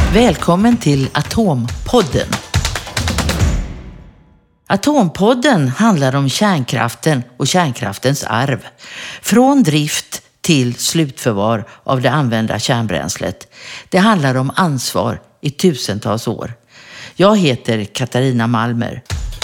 Välkommen till Atompodden. Atompodden handlar om kärnkraften och kärnkraftens arv. Från drift till slutförvar av det använda kärnbränslet. Det handlar om ansvar i tusentals år. Jag heter Katarina Malmer.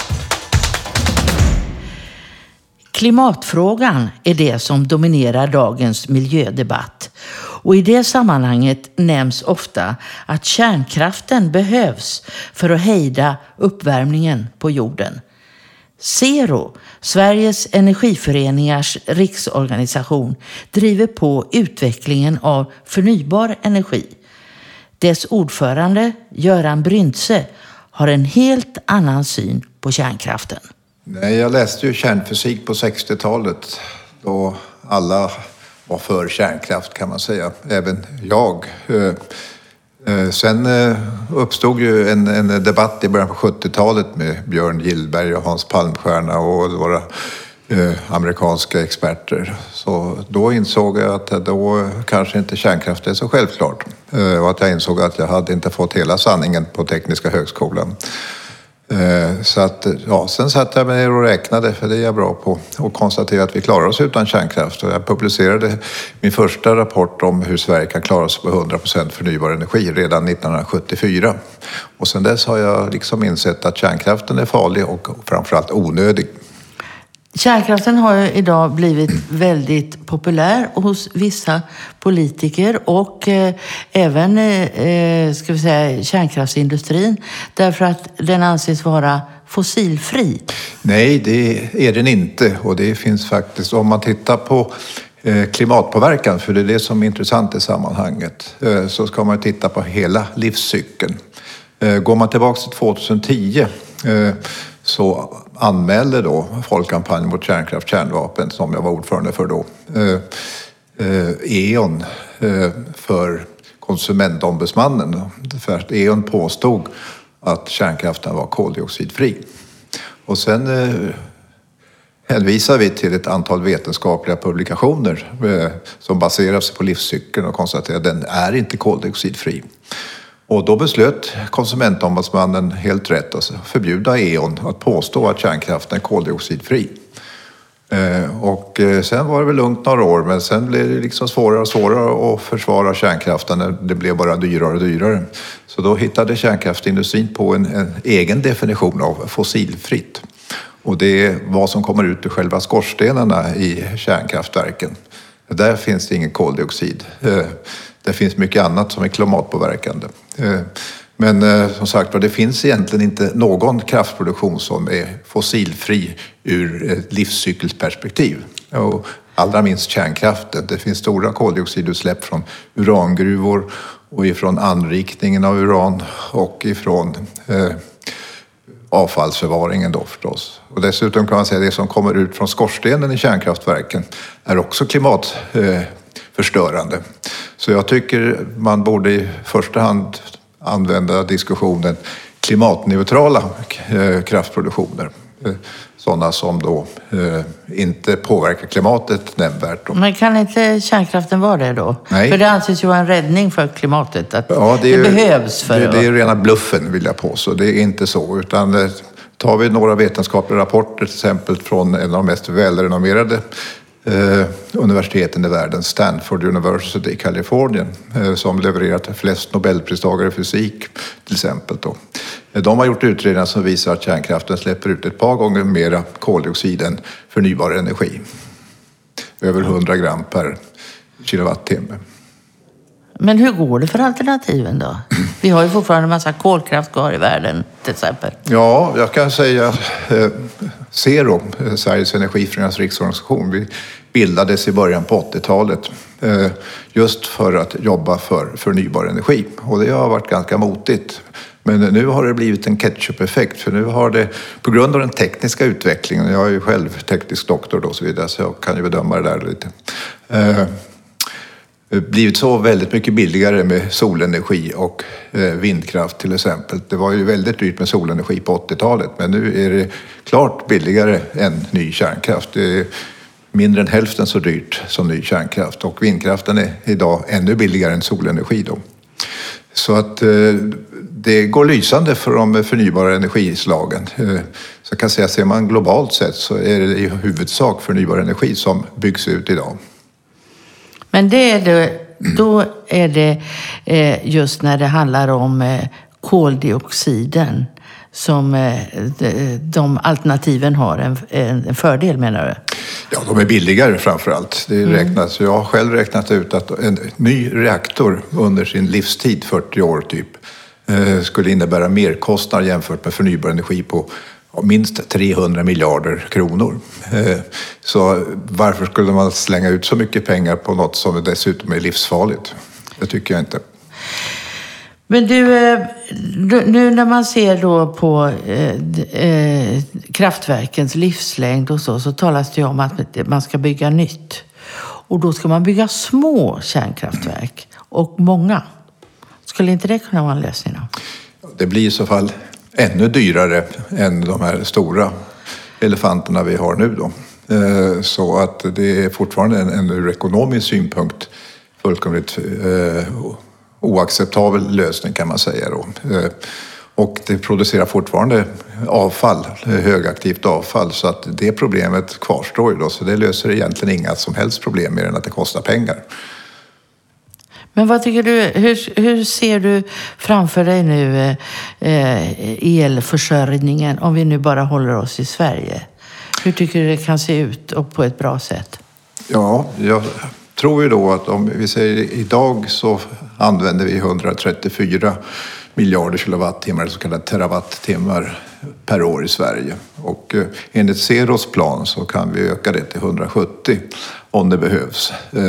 Klimatfrågan är det som dominerar dagens miljödebatt. Och i det sammanhanget nämns ofta att kärnkraften behövs för att hejda uppvärmningen på jorden. Zero, Sveriges energiföreningars riksorganisation, driver på utvecklingen av förnybar energi. Dess ordförande, Göran Bryntse, har en helt annan syn på kärnkraften. Nej, jag läste ju kärnfysik på 60-talet då alla var för kärnkraft kan man säga, även jag. Sen uppstod ju en debatt i början på 70-talet med Björn Gillberg och Hans Palmstierna och några amerikanska experter. Så då insåg jag att då kanske inte kärnkraft är så självklart. Och att jag insåg att jag hade inte fått hela sanningen på Tekniska högskolan. Så att, ja, sen satt jag ner och räknade, för det är jag bra på, och konstaterade att vi klarar oss utan kärnkraft. Och jag publicerade min första rapport om hur Sverige kan klara sig på 100% förnybar energi redan 1974. Och sen dess har jag liksom insett att kärnkraften är farlig och framförallt onödig. Kärnkraften har ju idag blivit väldigt populär hos vissa politiker och även ska vi säga, kärnkraftsindustrin, därför att den anses vara fossilfri. Nej, det är den inte, och det finns faktiskt, om man tittar på klimatpåverkan, för det är det som är intressant i sammanhanget, så ska man titta på hela livscykeln. Går man tillbaka till 2010 så anmälde då Folkkampanjen mot kärnkraft, kärnvapen, som jag var ordförande för då, E.ON för konsumentombudsmannen. För att E.ON påstod att kärnkraften var koldioxidfri. Och sen hänvisar vi till ett antal vetenskapliga publikationer som baserar sig på livscykeln och konstaterar att den är inte koldioxidfri. Och då beslöt konsumentombudsmannen helt rätt att förbjuda E.ON att påstå att kärnkraften är koldioxidfri. Och sen var det väl lugnt några år, men sen blev det liksom svårare och svårare att försvara kärnkraften när det blev bara dyrare och dyrare. Så då hittade kärnkraftsindustrin på en egen definition av fossilfritt. Och det är vad som kommer ut ur själva skorstenarna i kärnkraftverken. Där finns det ingen koldioxid. Det finns mycket annat som är klimatpåverkande. Men som sagt, det finns egentligen inte någon kraftproduktion som är fossilfri ur ett livscykelsperspektiv. Och allra minst kärnkraften. Det finns stora koldioxidutsläpp från urangruvor och ifrån anrikningen av uran och ifrån avfallsförvaringen då förstås. Och dessutom kan man säga att det som kommer ut från skorstenen i kärnkraftverken är också klimatförstörande. Så jag tycker man borde i första hand använda diskussionen klimatneutrala kraftproduktioner. Sådana som då inte påverkar klimatet nämnvärt. Men kan inte kärnkraften vara det då? Nej. För det anses ju vara en räddning för klimatet. Att ja, det behövs för det. Det är rena bluffen vill jag påstå. Det är inte så. Utan tar vi några vetenskapliga rapporter till exempel från en av de mest välrenommerade universiteten i världen, Stanford University i Kalifornien, som levererat flest Nobelpristagare i fysik till exempel då. De har gjort utredningar som visar att kärnkraften släpper ut ett par gånger mera koldioxid än förnybar energi. Över 100 gram per kilowattimme. Men hur går det för alternativen då? Vi har ju fortfarande en massa kolkraft kvar i världen till exempel. Ja, jag kan säga Zero, Sveriges energiföreningars riksorganisation, vi bildades i början på 80-talet just för att jobba för förnybar energi. Och det har varit ganska motigt. Men nu har det blivit en ketchup-effekt, för nu har det, på grund av den tekniska utvecklingen, jag är ju själv teknisk doktor då och så vidare, så jag kan ju bedöma det där lite, blivit så väldigt mycket billigare med solenergi och vindkraft till exempel. Det var ju väldigt dyrt med solenergi på 80-talet, men nu är det klart billigare än ny kärnkraft. Det är mindre än hälften så dyrt som ny kärnkraft, och vindkraften är idag ännu billigare än solenergi då. Så att det går lysande för de förnybara energislagen. Så jag kan säga, ser man globalt sett så är det i huvudsak förnybar energi som byggs ut idag. Men då är det just när det handlar om koldioxiden som de alternativen har en fördel, menar du? Ja, de är billigare framför allt. Det räknas. Jag har själv räknat ut att en ny reaktor under sin livstid, 40 år typ, skulle innebära merkostnader jämfört med förnybar energi på minst 300 miljarder kronor. Så varför skulle man slänga ut så mycket pengar på något som dessutom är livsfarligt? Det tycker jag inte. Men du, nu när man ser då på kraftverkens livslängd och så talas det ju om att man ska bygga nytt. Och då ska man bygga små kärnkraftverk och många. Skulle inte det kunna vara en lösning då? Det blir i så fall ännu dyrare än de här stora elefanterna vi har nu då. Så att det är fortfarande en ur ekonomisk synpunkt fullkomligt oacceptabel lösning, kan man säga då. Och det producerar fortfarande avfall, högaktivt avfall, så att det problemet kvarstår ju då. Så det löser egentligen inga som helst problem mer än att det kostar pengar. Men vad tycker du, hur ser du framför dig nu elförsörjningen, om vi nu bara håller oss i Sverige? Hur tycker du det kan se ut och på ett bra sätt? Ja, jag tror ju då att om vi säger idag så använder vi 134 miljarder kilowattimmar, så kallade terawattimmar per år i Sverige. Och enligt Ceros plan så kan vi öka det till 170 om det behövs.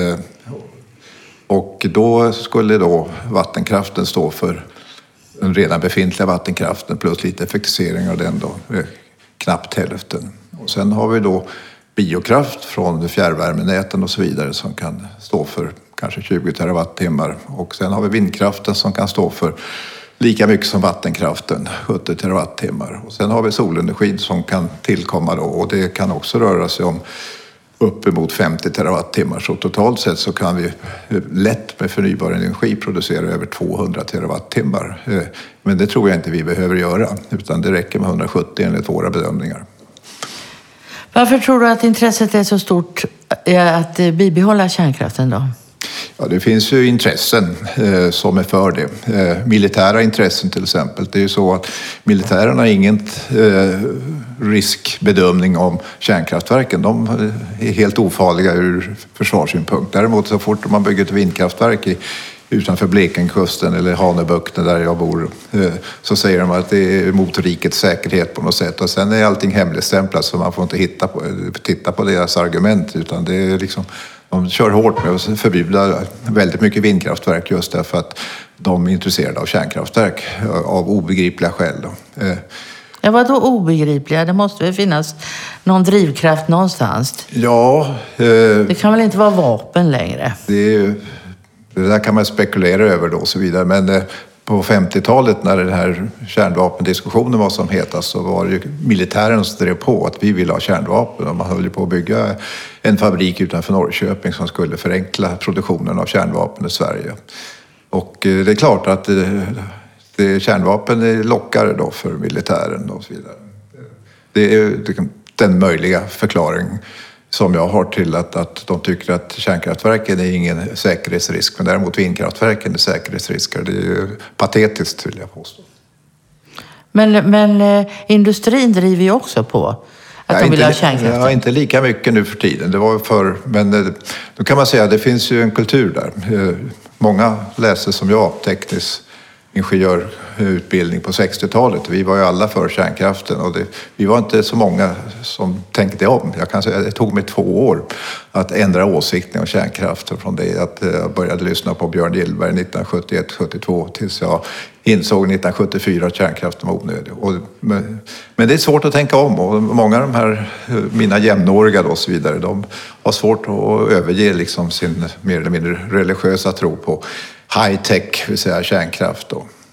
Och då skulle då vattenkraften stå för den redan befintliga vattenkraften plus lite effektivisering av den då, knappt hälften. Och sen har vi då biokraft från fjärrvärmenäten och så vidare som kan stå för kanske 20 terawattimmar. Och sen har vi vindkraften som kan stå för lika mycket som vattenkraften, 70 terawattimmar. Och sen har vi solenergin som kan tillkomma då, och det kan också röra sig om uppemot 50 terawattimmar. Så totalt sett så kan vi lätt med förnybar energi producera över 200 terawattimmar. Men det tror jag inte vi behöver göra, utan det räcker med 170 enligt våra bedömningar. Varför tror du att intresset är så stort att bibehålla kärnkraften då? Ja, det finns ju intressen som är för det. Militära intressen till exempel. Det är ju så att militärerna har ingen riskbedömning om kärnkraftverken. De är helt ofarliga ur försvarssynpunkt. Däremot så fort man bygger ett vindkraftverk utanför Blekingekusten eller Hanöbukten där jag bor, så säger de att det är mot rikets säkerhet på något sätt. Och sen är allting hemligstämplat, så man får inte titta på deras argument, utan det är liksom, de kör hårt med att förbjuda väldigt mycket vindkraftverk just därför att de är intresserade av kärnkraftverk av obegripliga skäl då. Ja, vad då obegripliga? Det måste väl finnas någon drivkraft någonstans? Ja. Det kan väl inte vara vapen längre? Det där kan man spekulera över då och så vidare. Men på 50-talet när den här kärnvapendiskussionen var som hetast, så var det ju militären som drev på att vi ville ha kärnvapen. Och man höll på att bygga en fabrik utanför Norrköping som skulle förenkla produktionen av kärnvapen i Sverige. Och det är klart att kärnvapen är lockare då för militären och så vidare. Det är den möjliga förklaring som jag har till att de tycker att kärnkraftverken är ingen säkerhetsrisk, men däremot vindkraftverken är säkerhetsrisker. Det är ju patetiskt, vill jag påstå. Men industrin driver ju också på att de vill ha kärnkraft. Ja, inte lika mycket nu för tiden. Det var förr, men då kan man säga att det finns ju en kultur där. Många läser som jag teknisk ingenjörutbildning på 60-talet. Vi var ju alla för kärnkraften och vi var inte så många som tänkte om. Jag kan säga att det tog mig 2 år att ändra åsikten om kärnkraften från det att jag började lyssna på Björn Gillberg 1971-72 tills jag insåg 1974 att kärnkraften var onödig. Men det är svårt att tänka om, och många av de här mina jämnåriga och så vidare, de har svårt att överge liksom sin mer eller mindre religiösa tro på high-tech, vill säga kärnkraft då.